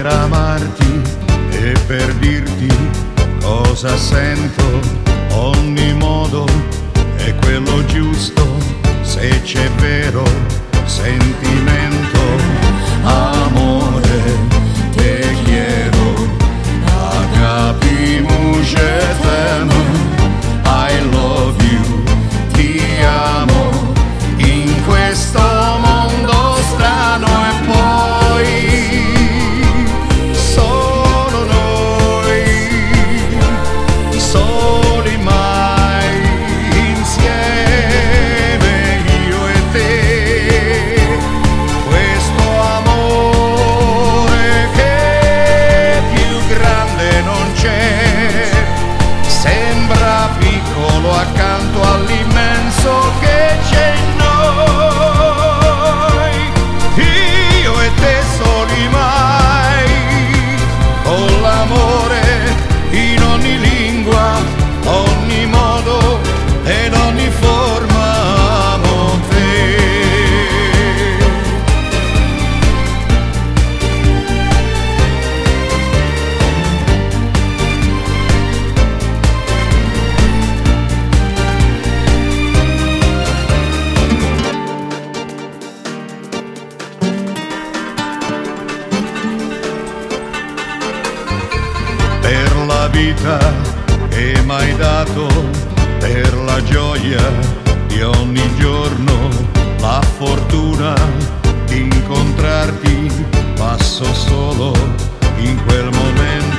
per amarti e per dirti cosa sento. Ogni modo è quello giusto, se c'è vero sentimento. Amore, te quiero, agapimos eterno. I love you, ti amo, in questo mondo strano. E poi solo noi, soli mai insieme, io e te. Questo amore che più grande non c'è, sembra piccolo accanto all'immenso che c'è in noi. Io e te soli mai, con l'amore in ogni lingua, ogni modo ed ogni forma amo te. Per la vita che m'hai dato, per la gioia di ogni giorno, la fortuna di incontrarti, passo solo in quel momento.